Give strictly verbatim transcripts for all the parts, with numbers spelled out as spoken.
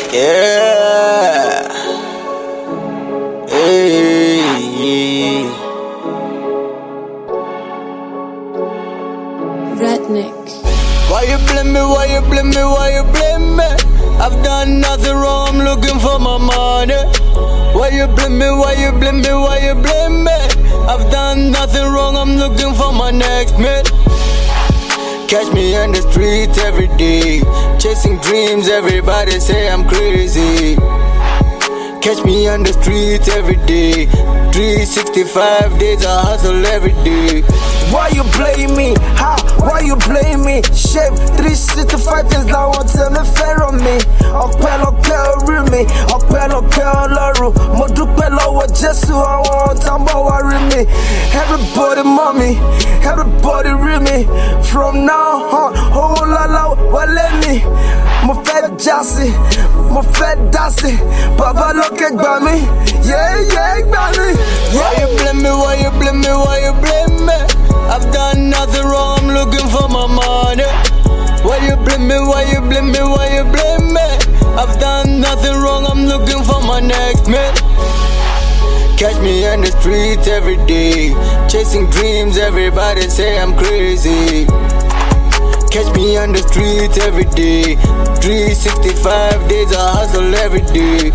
Yeah. Hey. Redneck. Why you blame me? Why you blame me? Why you blame me? I've done nothing wrong, I'm looking for my money. Why you blame me? Why you blame me? Why you blame me? I've done nothing wrong, I'm looking for my next meal. Catch me on the streets every day, chasing dreams, everybody say I'm crazy. Catch me on the streets every day, three sixty-five days I hustle every day. Why you blame me? How? Why you blame me? Shape three sixty-five days now on tell me fair on me. Ọpẹ́ lọpẹ́ orí mi, ọpẹ́ lọpẹ́ Ọlọ́run. Mo dúpẹ́ lọ́wọ́ Jésù àwọn tá ń bọ̀ wá rí mi. Everybody mọ̀ mi, everybody rí mi. From now on, owó lọ́lá wọlé mi. Mo fẹ́ jásí, mo fẹ́ dásí. Bàbá lókè gbà mí, yeah yeah gbà mí. Why you blame me? Why you blame me? Why you blame me? I've done nothing wrong, I'm looking for my money. Why you blame me? Why you blame me? Why you blame me? I've done nothing wrong, I'm looking for my next meal. Catch me on the streets every day, chasing dreams, everybody say I'm crazy. Catch me on the streets every day, three sixty-five days I hustle every day.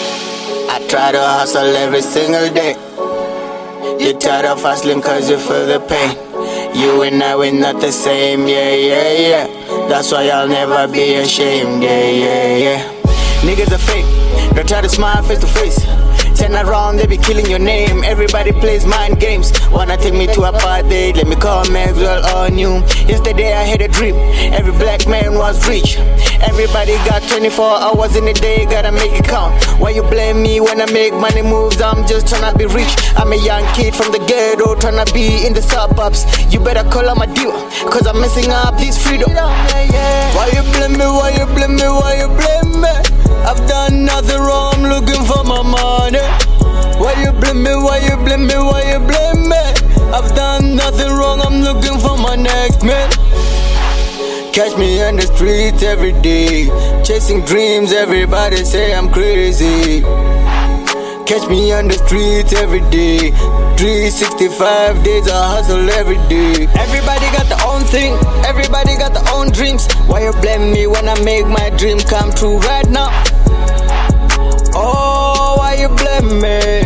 I try to hustle every single day. You're tired of hustling cause you feel the pain. You and I, we're not the same, yeah, yeah, yeah. That's why I'll never be ashamed, yeah, yeah, yeah. Niggas are fake, don't try to smile face to face. Turn around, they be killing your name. Everybody plays mind games. Wanna take me to a party, let me call Maxwell on you. Yesterday I had a dream, every black man was rich. Everybody got twenty-four hours in a day, gotta make it count. Why you blame me when I make money moves? I'm just tryna be rich. I'm a young kid from the ghetto, tryna be in the suburbs. You better call on my deal, cause I'm messing up this freedom. Why you blame me? Why you blame me? Why you blame me? I've done nothing wrong, I'm looking for my money. Why you blame me? Why you blame me? Why you blame me? I've done nothing wrong, I'm looking for my next meal. Catch me on the streets every day, chasing dreams, everybody say I'm crazy. Catch me on the streets every day, three sixty-five days I hustle every day. Everybody got their own thing, everybody got their own dreams. Why you blame me when I make my dream come true right now? Oh, why you blame me?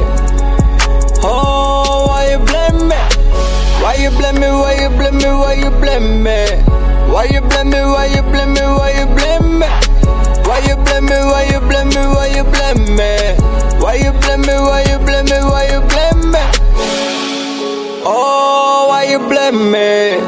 Oh, why you blame me? Why you blame me? Why you blame me? Why you blame me? Why you blame me? Why you blame me? Why you blame me? Why you blame me? Why you blame me? Why you blame me? Why you blame me? Why you blame me? Why you blame me? Oh, why you blame me?